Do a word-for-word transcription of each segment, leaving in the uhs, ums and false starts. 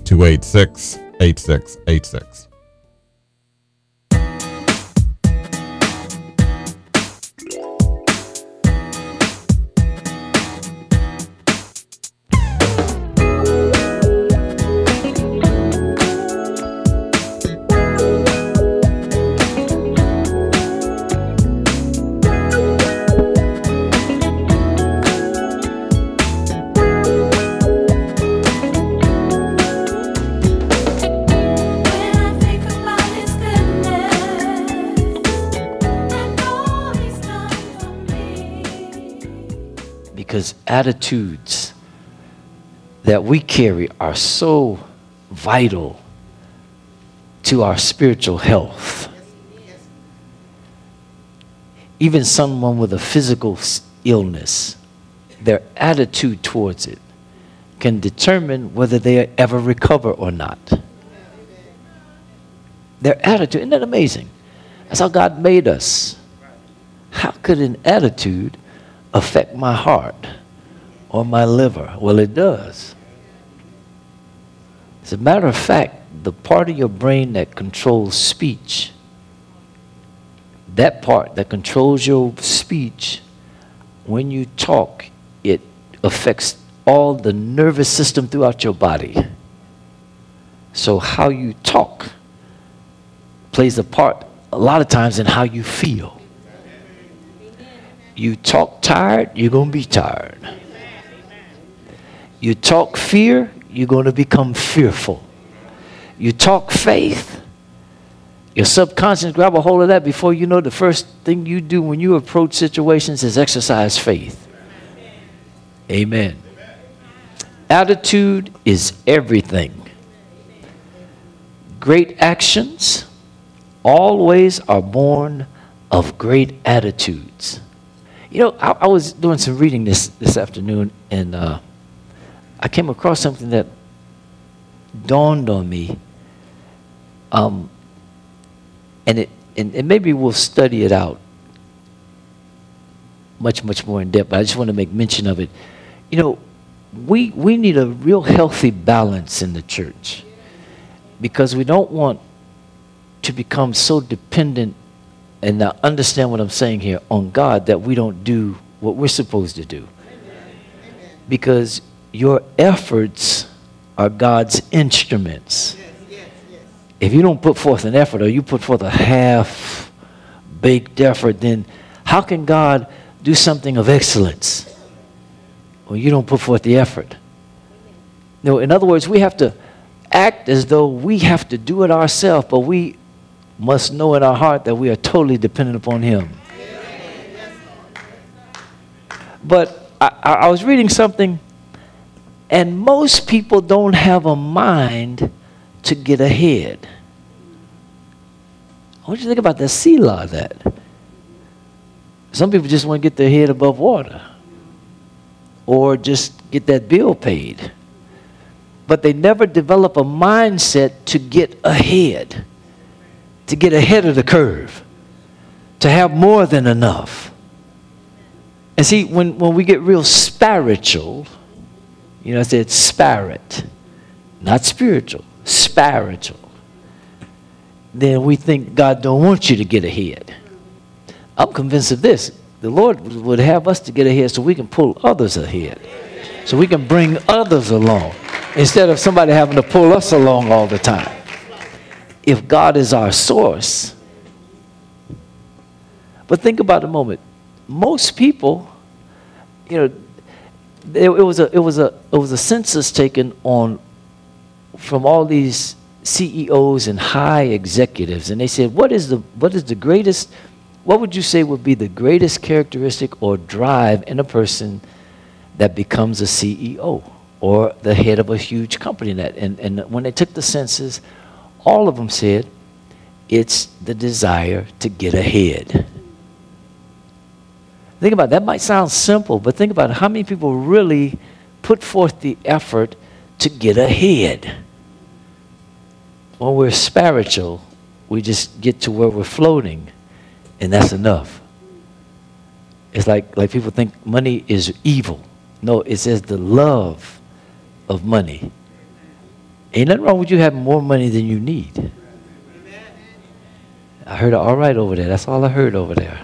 two eight six, eight six eight six. Because attitudes that we carry are so vital to our spiritual health. Even someone with a physical illness, their attitude towards it can determine whether they ever recover or not. Their attitude, isn't that amazing? That's how God made us. How could an attitude affect my heart or my liver? Well, it does. As a matter of fact, the part of your brain that controls speech, that part that controls your speech, when you talk, it affects all the nervous system throughout your body. So how you talk plays a part a lot of times in how you feel. You talk tired, you're going to be tired. You talk fear, you're going to become fearful. You talk faith, your subconscious grab a hold of that. Before you know, the first thing you do when you approach situations is exercise faith. Amen. Attitude is everything. Great actions always are born of great attitudes. You know, I, I was doing some reading this, this afternoon, and uh, I came across something that dawned on me. Um, and, it, and, and maybe we'll study it out much, much more in depth, but I just want to make mention of it. You know, we, we need a real healthy balance in the church, because we don't want to become so dependent, and now understand what I'm saying here, on God, that we don't do what we're supposed to do. Because your efforts are God's instruments. If you don't put forth an effort, or you put forth a half-baked effort, then how can God do something of excellence when you don't put forth the effort? No, in other words, we have to act as though we have to do it ourselves, but we must know in our heart that we are totally dependent upon Him. But I, I was reading something, and most people don't have a mind to get ahead. I want you to think about the Selah of that. Some people just want to get their head above water, or just get that bill paid. But they never develop a mindset to get ahead. To get ahead of the curve, to have more than enough. And see, when, when we get real spiritual, you know, I said spirit, not spiritual, spiritual, then we think God don't want you to get ahead. I'm convinced of this. The Lord would have us to get ahead so we can pull others ahead, so we can bring others along, instead of somebody having to pull us along all the time. If God is our source. But think about a moment. Most people, you know, it, it was a it was a it was a census taken on from all these C E Os and high executives, and they said, what is the what is the greatest, what would you say would be the greatest characteristic or drive in a person that becomes a C E O or the head of a huge company? That and, and when they took the census, all of them said it's the desire to get ahead. Think about it. That might sound simple, but think about it. How many people really put forth the effort to get ahead? When we're spiritual, we just get to where we're floating, and that's enough. It's like, like people think money is evil. No, it says the love of money Ain't nothing wrong with you having more money than you need. I heard all right over there. That's all I heard over there.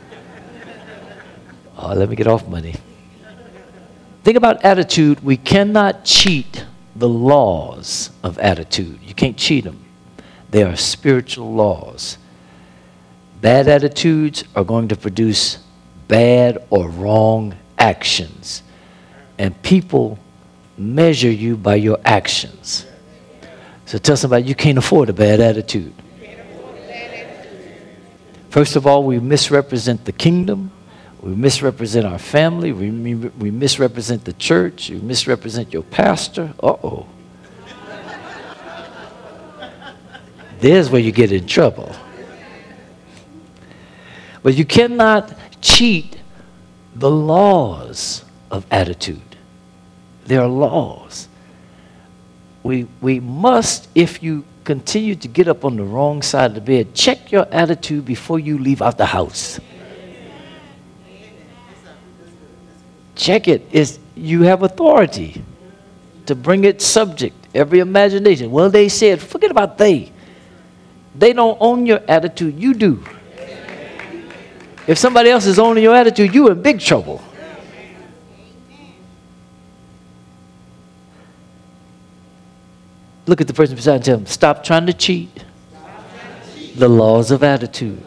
Oh, let me get off money. Think about attitude. We cannot cheat the laws of attitude. You can't cheat them. They are spiritual laws. Bad attitudes are going to produce bad or wrong actions. And people measure you by your actions. So tell somebody you can't afford a bad attitude. First of all, we misrepresent the kingdom. We misrepresent our family. We, we misrepresent the church. We misrepresent your pastor. Uh-oh. There's where you get in trouble. But you cannot cheat the laws of attitude. There are laws. We, we must, if you continue to get up on the wrong side of the bed, check your attitude before you leave out the house. Check it. It's, you have authority to bring it subject. Every imagination. Well, they said, forget about they. They don't own your attitude. You do. If somebody else is owning your attitude, you're in big trouble. Look at the person beside you and tell them, stop trying to cheat the laws of attitude.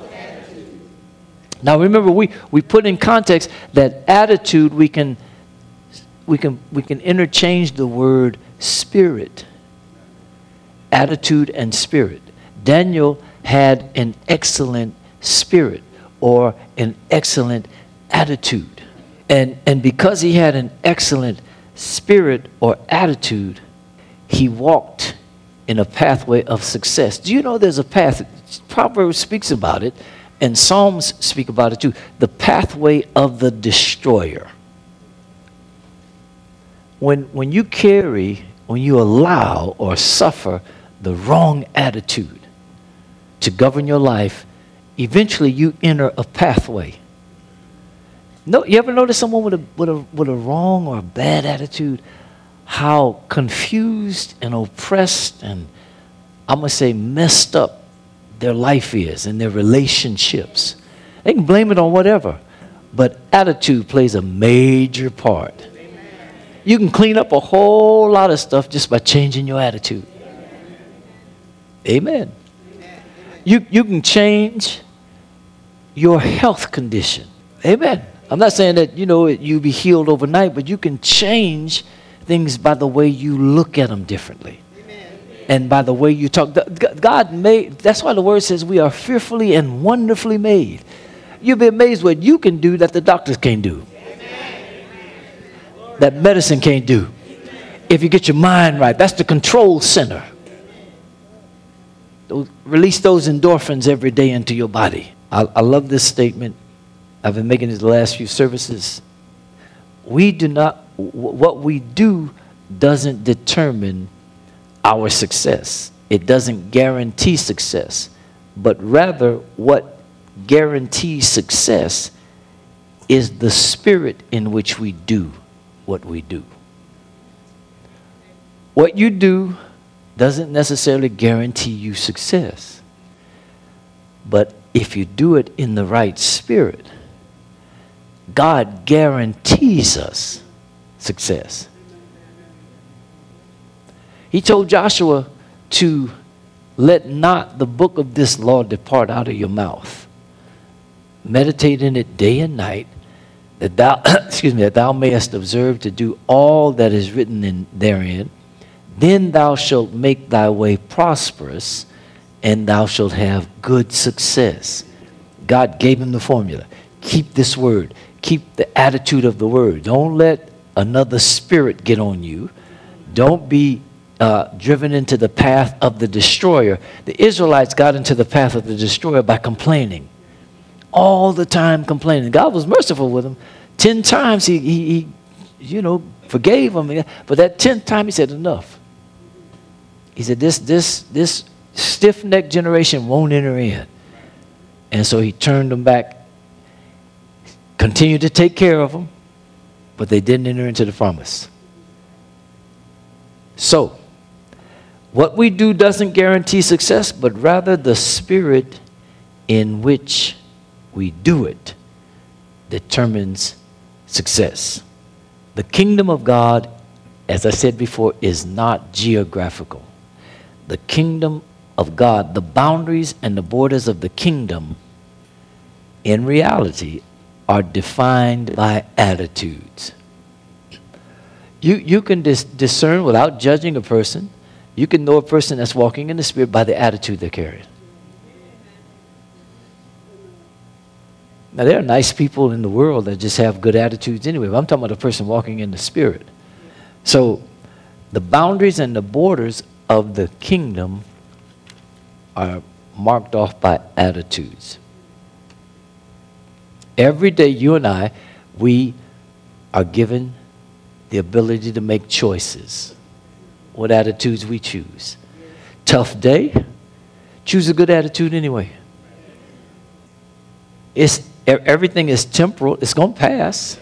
Now remember, we, we put in context that attitude, we can, we can, we can interchange the word spirit. Attitude and spirit. Daniel had an excellent spirit or an excellent attitude. And, and because he had an excellent spirit or attitude, he walked in a pathway of success. Do you know there's a path? Proverbs speaks about it, and Psalms speak about it too. The pathway of the destroyer. When, when you carry, when you allow or suffer the wrong attitude to govern your life, eventually you enter a pathway. No, you ever notice someone with a, with a, with a wrong or a bad attitude? How confused and oppressed and, I'm going to say, messed up their life is and their relationships. They can blame it on whatever, but attitude plays a major part. You can clean up a whole lot of stuff just by changing your attitude. Amen. You, you can change your health condition. Amen. I'm not saying that, you know, you be healed overnight, but you can change things by the way you look at them differently. Amen. And by the way you talk. God made, that's why the word says we are fearfully and wonderfully made. You'll be amazed what you can do that the doctors can't do. Amen. That medicine can't do. Amen. If you get your mind right, that's the control center. Release those endorphins every day into your body. I, I love this statement. I've been making it the last few services. We do not, what we do doesn't determine our success. It doesn't guarantee success. But rather, what guarantees success is the spirit in which we do what we do. What you do doesn't necessarily guarantee you success. But if you do it in the right spirit, God guarantees us success. He told Joshua to let not the book of this law depart out of your mouth. Meditate in it day and night, that thou, excuse me, that thou mayest observe to do all that is written in therein. Then thou shalt make thy way prosperous, and thou shalt have good success. God gave him the formula. Keep this word. Keep the attitude of the word. Don't let another spirit get on you. Don't be uh, driven into the path of the destroyer. The Israelites got into the path of the destroyer by complaining. All the time complaining. God was merciful with them. Ten times he, he, he you know, forgave them. But that tenth time he said, enough. He said, this, this, this stiff-necked generation won't enter in. And so he turned them back. Continued to take care of them, but they didn't enter into the promise. So, What we do doesn't guarantee success, but rather the spirit in which we do it determines success. The kingdom of God, as I said before, is not geographical. The kingdom of God, the boundaries and the borders of the kingdom, in reality, are defined by attitudes. You, you can dis- discern without judging a person. You can know a person that's walking in the Spirit by the attitude they're carrying. Now, there are nice people in the world that just have good attitudes anyway, but I'm talking about a person walking in the Spirit. So, the boundaries and the borders of the kingdom are marked off by attitudes. Every day, you and I, we are given the ability to make choices. What attitudes we choose. Tough day, choose a good attitude anyway. It's, everything is temporal. It's going to pass.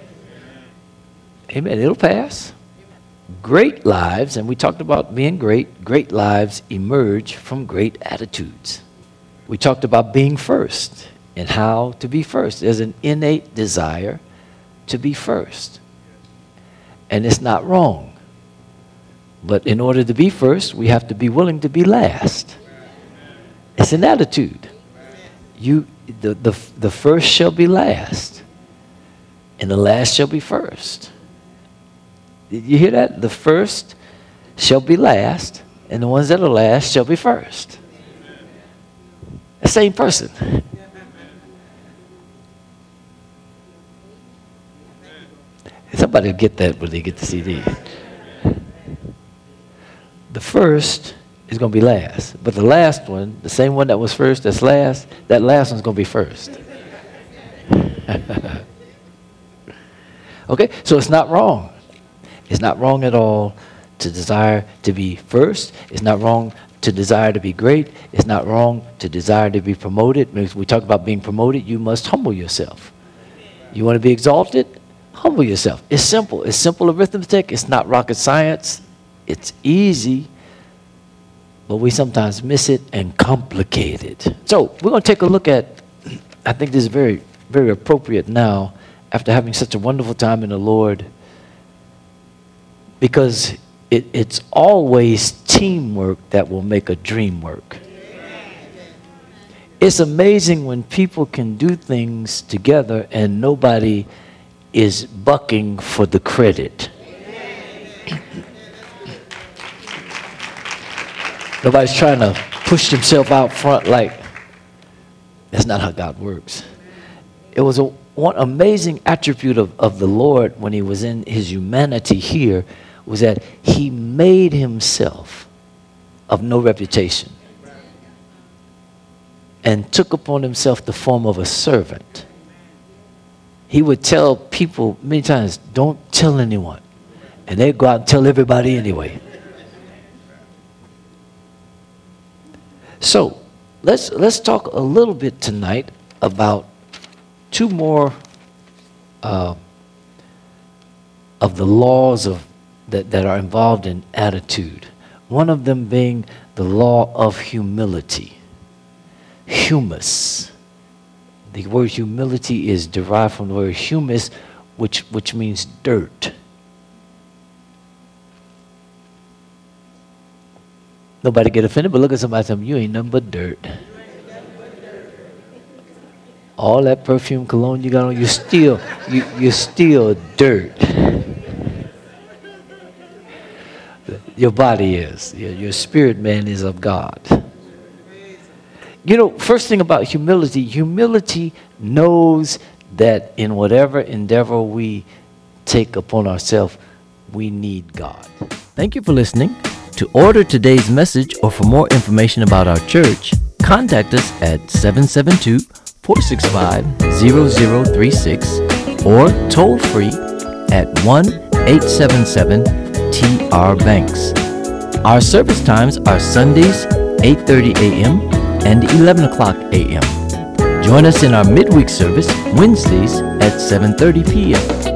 Amen. It'll pass. Great lives, and we talked about being great, great lives emerge from great attitudes. We talked about being first and how to be first. There's an innate desire to be first. And it's not wrong. But in order to be first, we have to be willing to be last. It's an attitude. You, the, the, the first shall be last, and the last shall be first. Did you hear that? The first shall be last, and the ones that are last shall be first. The same person. Somebody will get that when they get the C D. The first is going to be last. But the last one, the same one that was first, that's last, that last one's going to be first. Okay? So it's not wrong. It's not wrong at all to desire to be first. It's not wrong to desire to be great. It's not wrong to desire to be promoted. When we talk about being promoted, you must humble yourself. You want to be exalted? Humble yourself. It's simple. It's simple arithmetic. It's not rocket science. It's easy, but we sometimes miss it and complicate it. So we're going to take a look at, I think this is very, very appropriate now, after having such a wonderful time in the Lord, because it, it's always teamwork that will make a dream work. It's amazing when people can do things together and nobody is bucking for the credit. Nobody's trying to push themselves out front like, that's not how God works. It was a one amazing attribute of, of the Lord when he was in his humanity here, was that he made himself of no reputation and took upon himself the form of a servant. He would tell people many times, don't tell anyone. And they'd go out and tell everybody anyway. So let's let's talk a little bit tonight about two more uh, of the laws of that, that are involved in attitude. One of them being the law of humility. Humus. The word humility is derived from the word humus, which which means dirt. Nobody get offended, but look at somebody and tell them, you ain't nothing but dirt. All that perfume cologne you got on, you're still, you, you're still dirt. Your body is. Your, your spirit man is of God. You know, first thing about humility, humility knows that in whatever endeavor we take upon ourselves, we need God. Thank you for listening. To order today's message or for more information about our church, contact us at seven seven two, four six five, zero zero three six or toll free at one eight seven seven T R Banks. Our service times are Sundays eight thirty a m and eleven o'clock a m Join us in our midweek service Wednesdays at seven thirty p m